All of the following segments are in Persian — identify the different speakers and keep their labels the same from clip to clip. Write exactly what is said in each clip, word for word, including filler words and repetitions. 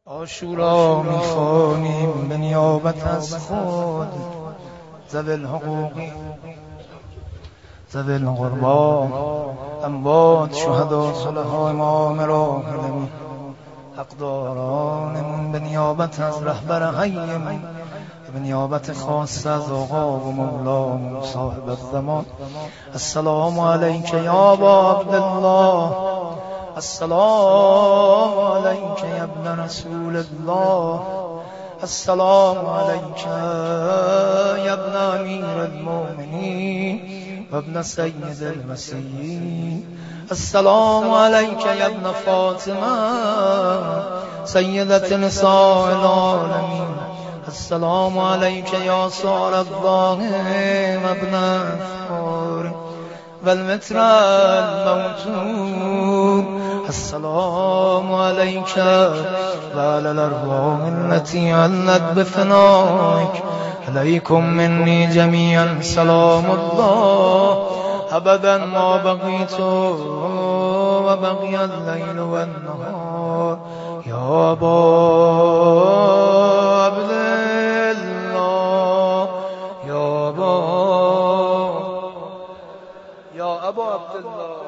Speaker 1: عاشورا میخوانیم به نیابت از خود ذوی الحقوقی ذوی القربا اموات شهدا صلحا امام راحلمون حقدارانمون به نیابت از رهبر حیمون به نیابت خاص از آقا و مولامون صاحب الزمان السلام علیک یا ابا عبدالله السلام علیک یا ابن رسول الله السلام علیک یا ابن امیر المؤمنین و ابن سید المسیحین السلام علیک یا ابن فاطمه سیدة نساء العالمین السلام علیک یا صار الله و ابن افکار و المتر الموتور السلام علیک و علی الارواح التي علت بفنائك علیکم منی جمیعا سلام الله ابدا ما بقیت و بقی اللیل و النهار یا ابا عبدالله یا ابا یا ابا عبدالله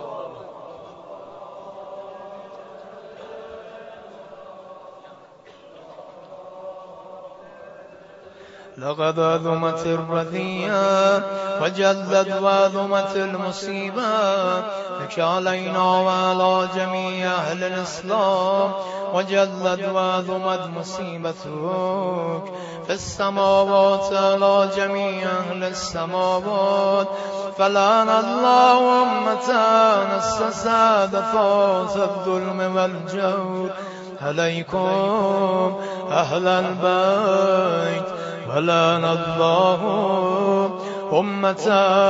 Speaker 1: لقد عظمت الرذية وجلت وعظمت المصيبة لك علينا وعلى جميع أهل الإسلام وجلت وعظمت مصيبتك في السماوات على جميع أهل السماوات فلعن الله أمة أسست فاس الظلم والجور عليكم أهل البيت ولعن الله أمة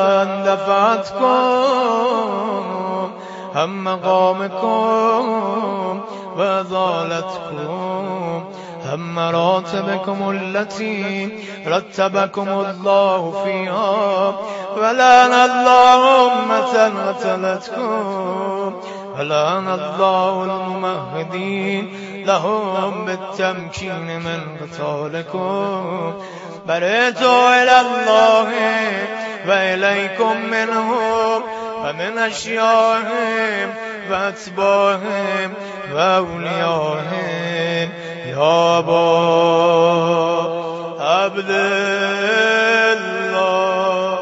Speaker 1: دفعتكم هم مقامكم وأضالتكم هم مراتبكم التي رتبكم الله فيها ولعن الله أمة قتلتكم ولعن الله الممهدين لهم بالتمكين من قتالكم برئت إلى الله وإليكم منهم ومن أشياعهم وأتباعهم وأوليائهم يا أبا عبد الله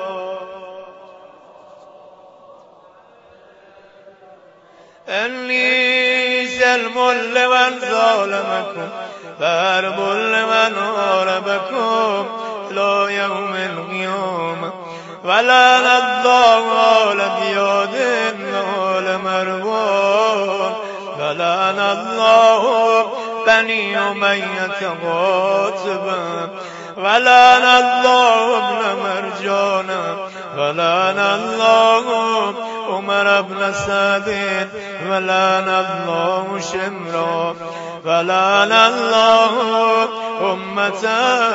Speaker 1: إني سلم لمن ظالمكم فارب لمن هاربكم لا يوم القيامة ولعن الله على بياد وعلى مروان ولعن الله بني أمية قاتبا ولعن الله ابن مرجانا ولعن الله عمر بن سعد ولعن الله شمرا ولعن الله أمة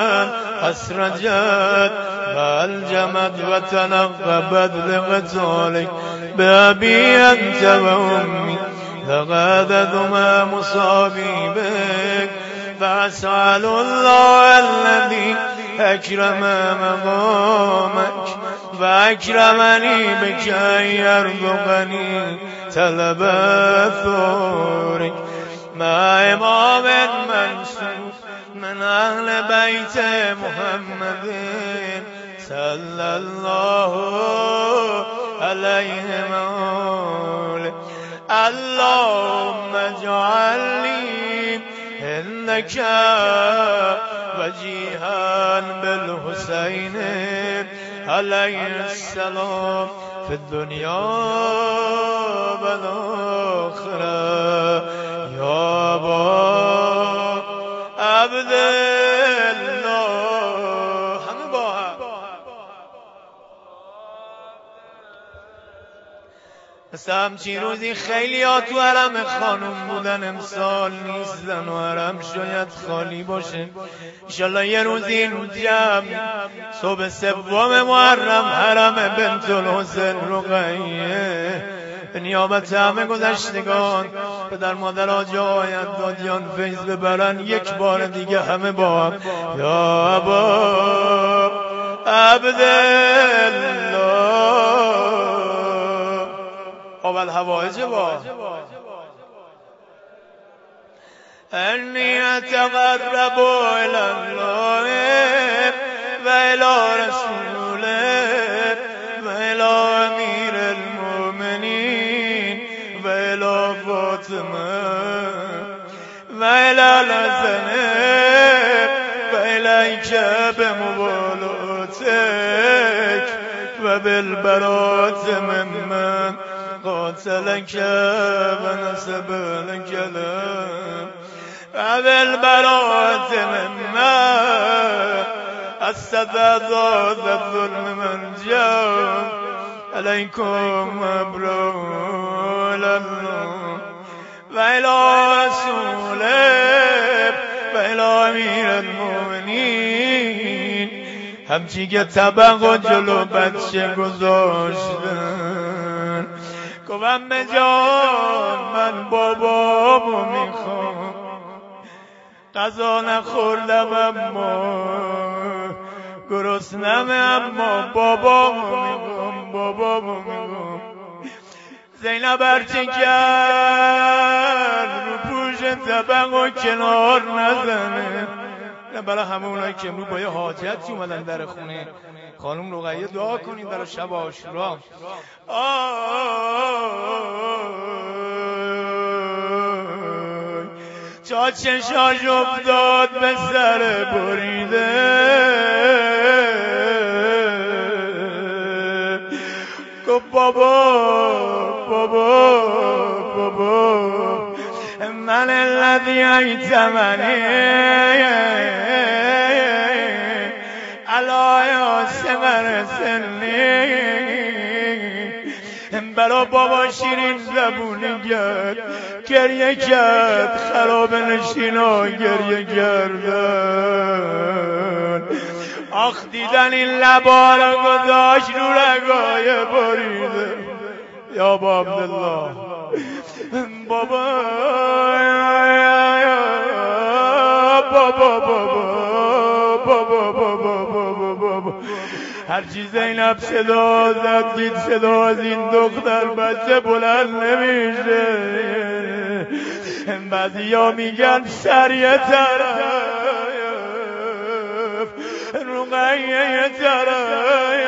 Speaker 1: أسرجت والجمد وتنقبت لقتالك بأبي أنت وأمي لقد ذم مصابي بك فأسأل الله الذي أكرم مقامك فأكرمني بك أن يرزقني طلب ثورك مع إمام منصور من أهل بيت محمد صلى الله عليه وآله اللهم اجعلني إنك وجيها بالحسين عليه السلام في الدنيا والآخرة يا أبا عبد الله همه با هم مثل همچین روزی خیلی ها تو حرم خانوم بودن امسال نیستن و حرم شاید خالی باشه انشالله یه روزی این جمع صبح سوم محرم حرم بنت الحسین رقیه به نیابت همه گذشتگان پدر مادر جای دادیان فیض ببرن یک بار دیگه همه با هم یا ابا عبدالله اول حوائج با انی اتقرب الی الله و الی رسوله و الی امیر المؤمنین و الی فاطمه و الی الحسن و الیک بموالاتک و بالبرات ممن قاتلک و نسب لک لم و بالبرات ممن استداد الظلم من جاء علیکم مبرول الله و الی رسوله و الی امیر المؤمنین همچی که طبق و جلو بچه گذاشتن گفتم جان من بابامو میخوام غذا نخوردم اما گرسنم اما بابامو میخوام بابامو میخوام زینب هرچی کرد رو پوش طبق و کنار نزنه نه برای همه اونایی که امروز با یه حاجتی اومدن در خونه خانم رقیه دعا کنید برای شب عاشورا چا چشاش افتاد به سر بریده گفت بابا بابا بابا من الذی ایتمنی علای آسمر سنی برا بابا شیرین زبونی کرد گریه کرد خراب نشینا گریه کردن آخ دیدن این لبا را گذاشت رو رگای بریده یا با عبدالله بابا بابا بابا بابا بابا هرچی زینب صدا زد دید صدا از این دختر بچه بلند نمیشه بعضی ها میگن سر یه طرف رقیه یه طرف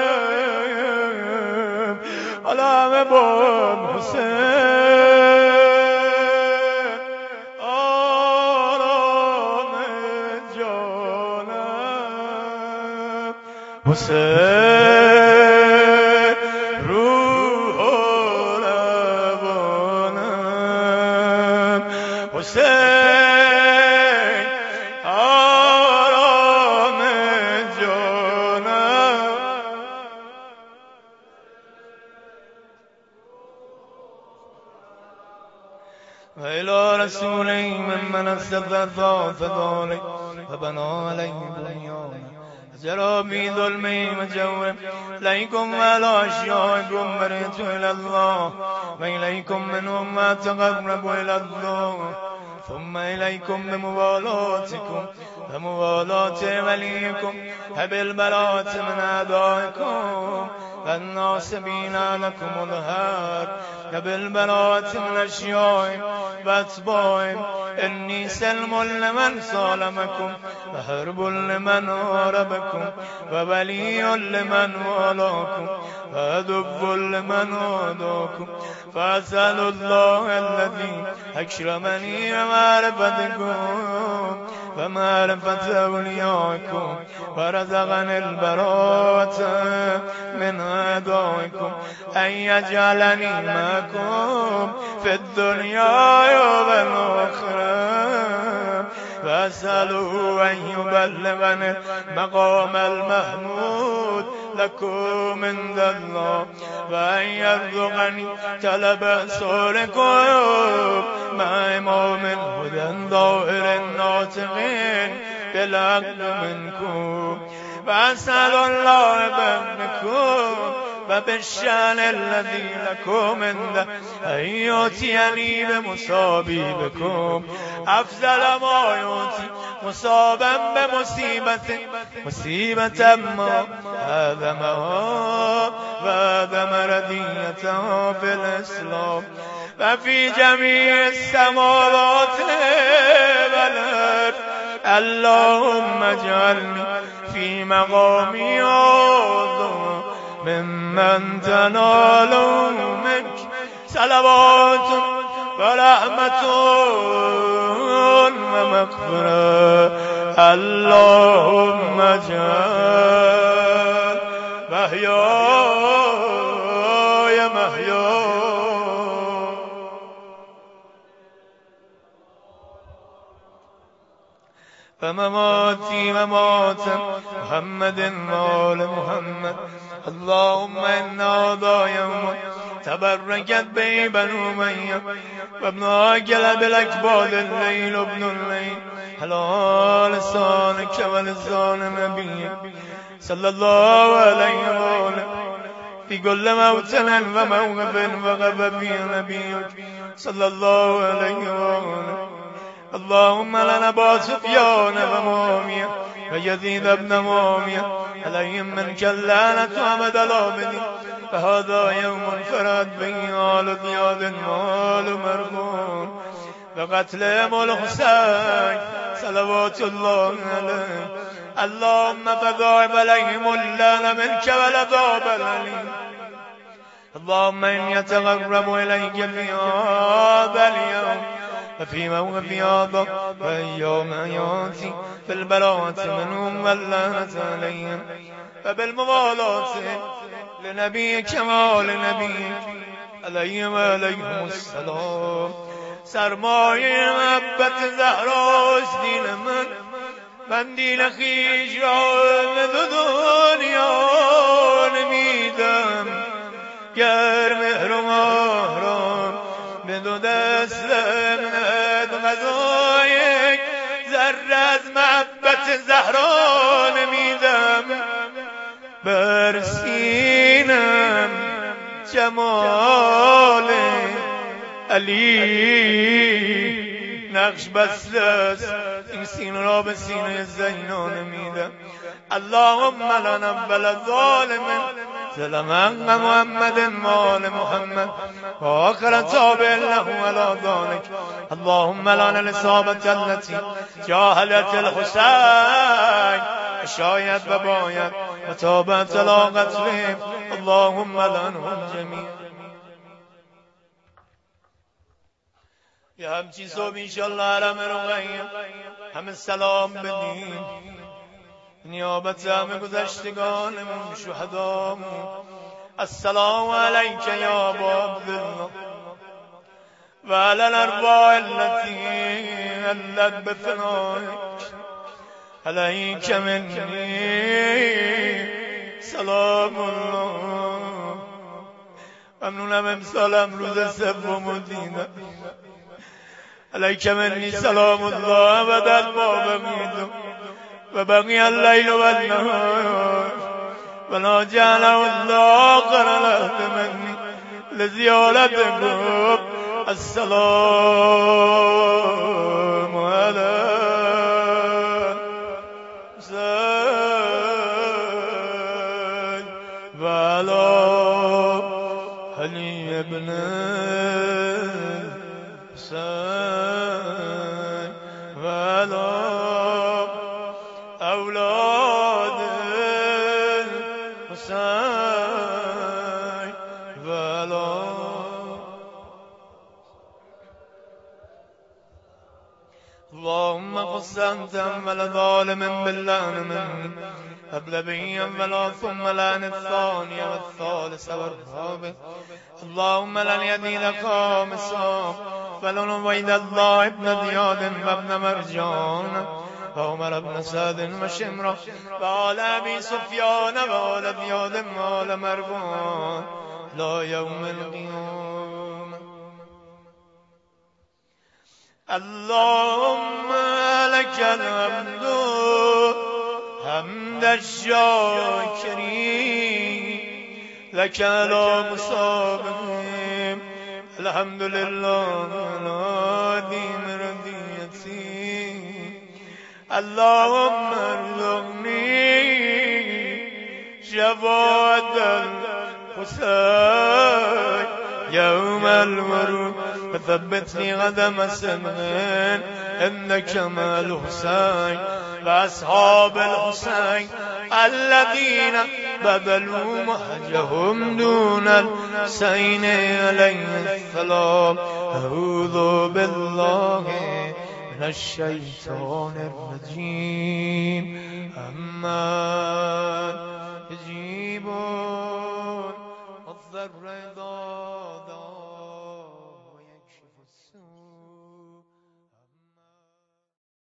Speaker 1: حالا همه با حسین حسین روح و روانم حسین آرام جانم و الی رسولی من استغفر فدالی و بنا علیه بنیان جرابی ظلمی مجور لیکم و الاشیائکم مرت الی الله و الیکم منهم ما تقرب الی الله ثم الیکم بموالاتکم و موالات ولیکم و بالبرات من اعدائکم و الناصبین لکم الهر و بالبرات من اشیاء و اتباع انی سلم لمن سالمکم و حرب لمن حاربکم و ولی لمن والاکم و عدو لمن عاداکم فاسأل الله الذی اکرمنی و معرفتکم و معرفت اولیاکم و رزقنی البراءة من اعدائکم ان یجعلنی معکم فی الدنیا و الاخره و اسأله ان یبلغنی مقام المحمود لکم عند الله و ان یرزقنی طلب صالحکم مع امام الهدى ظاهر الناطقین بالعقل منکم و اسأل الله بینکم و بالشأن الذي لكم عند ایاتینی به مصابی بکم افضل ما یوتی مصابا به مصیبت مصیبت ما آدمها و آدم ردیتها فی الاسلام و فی جمیع السماوات والارض اللهم اجعلنی فی مقامی هذا ممن تنال منك صلوات و رحمت و مغفرة اللهم اجعل محیای محیا و مماتی و مات محمد وآل محمد اللهم انا ذا یوم تبرکت به بنو امیه و ابن عاقل بالاکباد اللیل ابن اللیل على لسانك ولسان نبيك صلى الله عليه وآله في كل موطن وموقف وقف فيه نبيك صلى الله عليه وآله اللهم لنا با سفيان ومعاوية ويزيد بن معاوية عليهم منك اللعنة أبد الآبدين فهذا يوم فرد به آل زياد مال مرحوم وقتلهم الحسين صلوات الله عليه اللهم فذاعب عليهم اللعن منك والعذاب الأليم اللهم إن يتقرب إليك في هذا اليوم وفي موقف هذا وأيام يأتي في البلاءة منهم واللعنة عليهم وبالموالاة لنبيك ولنبيك عليهم وعليهم السلام سرمایه محبت زهراست دین من من دین خویش را به دنیا نمیدم گر مهر و مهرم به دو دستم ند غذای ذره از محبت زهرا نمیدم بر سینم جمال علی نقش بسته است این سینه را به سینه زینا نمیدم اللهم لا نقبل الظالم ظلم محمد وآل محمد وآخر تابع له على ذلك اللهم لعن الإصابة التي جاهلت الحسين شاید و باید و تابت على قتلهم اللهم لعنهم جميعا یا همچی صبح انشالله علم رقیم همه سلام بدیم نیابت همه گذشتگانمون شهدامون السلام علیک یا ابا عبدالله و علی الارواح التي علت بفنائک علیک منی سلام الله ممنونم امسال امروز سوم دیدم علیک منی سلام الله ابدا ما بقیتم و بقی اللیل و النهار و لا جعله الله آخر العهد منی لزیارتکم السلام علی حسین و علی علی ابن حسین و علی اولاد حسین و علی اللهم خص انت اول ظالم باللعن من قبل به اولا ثم لعن الثاني والثالث والرابع اللهم لن يدين خامسا ولن ويد الله ابن زياد وابن مرجان وعمر بن سعد وشمرة وآل أبي سفيان وآل زياد وآل مروان لا يوم القيامة اللهم لك الحمد حمد الشاكرين لك على مصابهم الحمد لله الهادي مرضيتي اللهم ارزقني شفاعة الحسين يوم الورود وثبتني قدم سمعين إنك مع الحسين وأصحاب الحسين الذين بذلوا مهجهم دون الحسين عليه السلام أعوذ بالله من الشيطان الرجيم أما